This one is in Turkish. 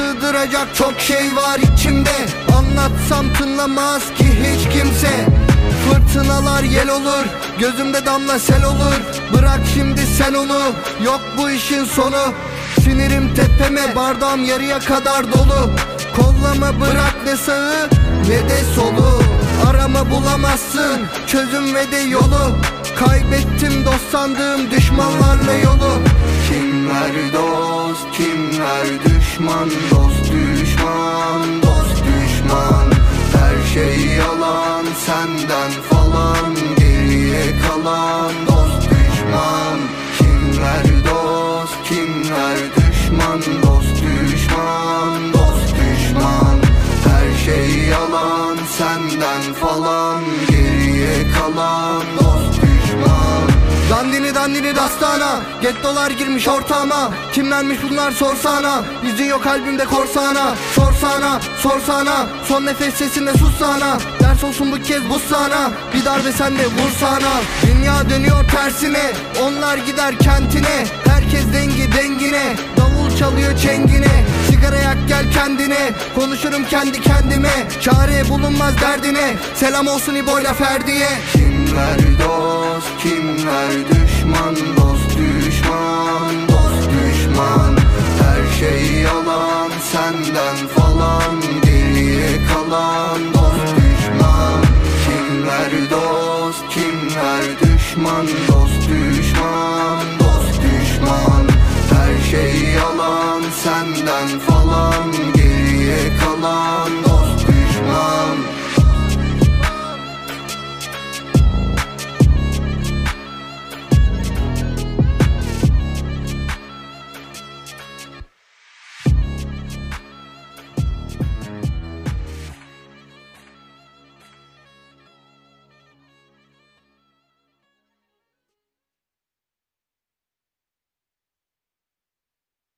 sığdıracak çok şey var içimde. Anlatsam tınlamaz ki hiç kimse. Fırtınalar yel olur, gözümde damla sel olur. Bırak şimdi sen onu, yok bu işin sonu. Sinirim tepeme, bardağım yarıya kadar dolu. Kollama bırak ne sağı ne de solu. Arama bulamazsın çözüm ve de yolu. Kaybettim dost sandığım düşmanlarla yolu. Kimler dost, kimler düşman? Dost düşman, dost düşman. Her şey yalan, senden falan geriye kalan dost düşman. Kimler dost, kimler düşman? Dost düşman, dost düşman. Her şey yalan, senden falan geriye kalan dost düşman. Dandini dastana, gettolar girmiş ortama. Kimlermiş bunlar sorsana, izin yok kalbimde korsana. Sorsana, son nefes sesinde sussana. Ders olsun bu kez bu sana, bir darbe sen de vursana. Dünya dönüyor tersine, onlar gider kentine. Herkes dengi dengine, davul çalıyor çengine. Sigara yak gel kendine, konuşurum kendi kendime. Çare bulunmaz derdine, selam olsun İbo'yla Ferdi'ye. Kimler dost, kimler düşman? Dost düşman, dost düşman. Her şey yalan, senden falan geriye kalan